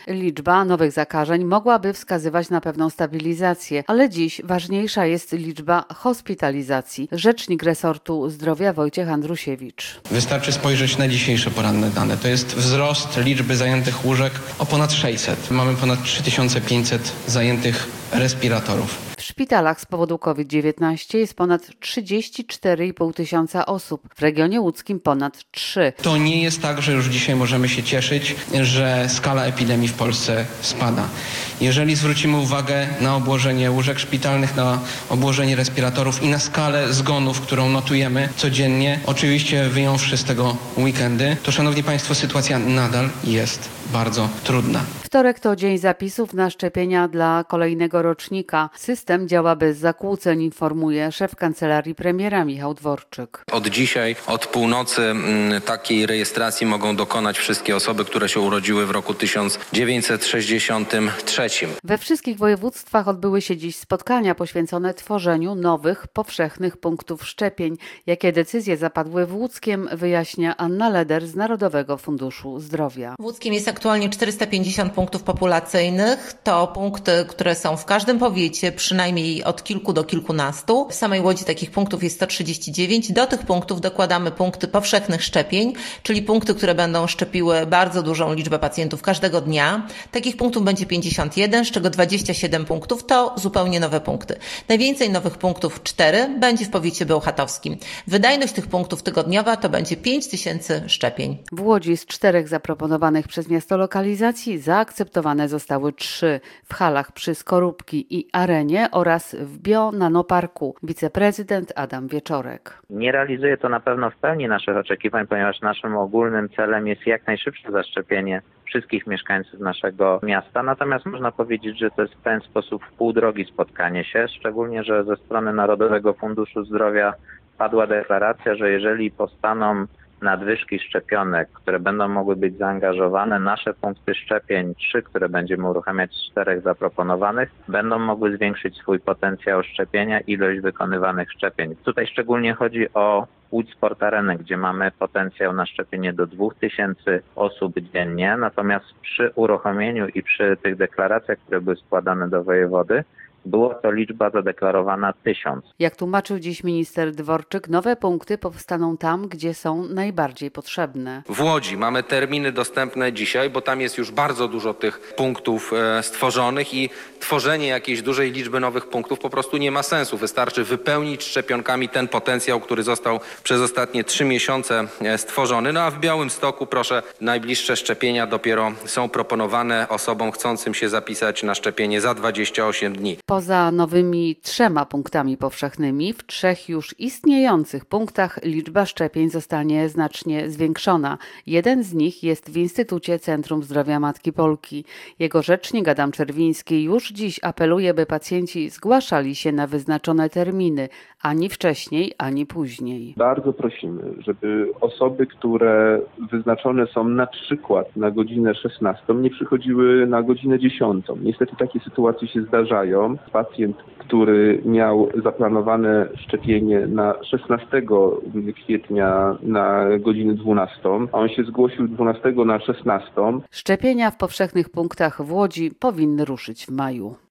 Liczba nowych zakażeń mogłaby wskazywać na pewną stabilizację, ale dziś ważniejsza jest liczba hospitalizacji. Rzecznik resortu zdrowia Wojciech Andrusiewicz. Wystarczy spojrzeć na dzisiejsze poranne dane. To jest wzrost liczby zajętych łóżek o ponad 600. Mamy ponad 3500 zajętych respiratorów. W szpitalach z powodu COVID-19 jest ponad 34,5 tysiąca osób. W regionie łódzkim ponad 3. To nie jest tak, że już dzisiaj możemy się cieszyć, że skala epidemii w Polsce spada. Jeżeli zwrócimy uwagę na obłożenie łóżek szpitalnych, na obłożenie respiratorów i na skalę zgonów, którą notujemy codziennie, oczywiście wyjąwszy z tego weekendy, to szanowni państwo, sytuacja nadal jest bardzo trudna. Wtorek to dzień zapisów na szczepienia dla kolejnego rocznika. System działa bez zakłóceń, informuje szef kancelarii premiera Michał Dworczyk. Od dzisiaj, od północy takiej rejestracji mogą dokonać wszystkie osoby, które się urodziły w roku 1963. We wszystkich województwach odbyły się dziś spotkania poświęcone tworzeniu nowych, powszechnych punktów szczepień. Jakie decyzje zapadły w Łódzkiem, wyjaśnia Anna Leder z Narodowego Funduszu Zdrowia. W Łódzkiem jest aktualnie 450 punktów populacyjnych. To punkty, które są w każdym powiecie, przynajmniej od kilku do kilkunastu. W samej Łodzi takich punktów jest 139. Do tych punktów dokładamy punkty powszechnych szczepień, czyli punkty, które będą szczepiły bardzo dużą liczbę pacjentów każdego dnia. Takich punktów będzie 51, z czego 27 punktów to zupełnie nowe punkty. Najwięcej nowych punktów, 4, będzie w powiecie bełchatowskim. Wydajność tych punktów tygodniowa to będzie 5000 szczepień. W Łodzi z 4 zaproponowanych przez miasto lokalizacji zaakceptowane zostały 3 w halach przy Skorupki i Arenie oraz w Bio-Nanoparku. Wiceprezydent Adam Wieczorek. Nie realizuje to na pewno w pełni naszych oczekiwań, ponieważ naszym ogólnym celem jest jak najszybsze zaszczepienie wszystkich mieszkańców naszego miasta. Natomiast można powiedzieć, że to jest w ten sposób w pół drogi spotkanie się, szczególnie, że ze strony Narodowego Funduszu Zdrowia padła deklaracja, że jeżeli powstaną nadwyżki szczepionek, które będą mogły być zaangażowane, nasze punkty szczepień, 3, które będziemy uruchamiać z 4 zaproponowanych, będą mogły zwiększyć swój potencjał szczepienia, ilość wykonywanych szczepień. Tutaj szczególnie chodzi o Łódź Sport Arenę, gdzie mamy potencjał na szczepienie do 2000 osób dziennie, natomiast przy uruchomieniu i przy tych deklaracjach, które były składane do wojewody, była to liczba zadeklarowana 1000. Jak tłumaczył dziś minister Dworczyk, nowe punkty powstaną tam, gdzie są najbardziej potrzebne. W Łodzi mamy terminy dostępne dzisiaj, bo tam jest już bardzo dużo tych punktów stworzonych i tworzenie jakiejś dużej liczby nowych punktów po prostu nie ma sensu. Wystarczy wypełnić szczepionkami ten potencjał, który został przez ostatnie 3 miesiące stworzony. No a w Białymstoku, proszę, najbliższe szczepienia dopiero są proponowane osobom chcącym się zapisać na szczepienie za 28 dni. Poza nowymi 3 punktami powszechnymi, w 3 już istniejących punktach liczba szczepień zostanie znacznie zwiększona. Jeden z nich jest w Instytucie Centrum Zdrowia Matki Polki. Jego rzecznik Adam Czerwiński już dziś apeluje, by pacjenci zgłaszali się na wyznaczone terminy, ani wcześniej, ani później. Bardzo prosimy, żeby osoby, które wyznaczone są na przykład na godzinę 16, nie przychodziły na godzinę 10. Niestety takie sytuacje się zdarzają. Pacjent, który miał zaplanowane szczepienie na 16 kwietnia na godzinę 12, a on się zgłosił 12 na 16. Szczepienia w powszechnych punktach w Łodzi powinny ruszyć w maju.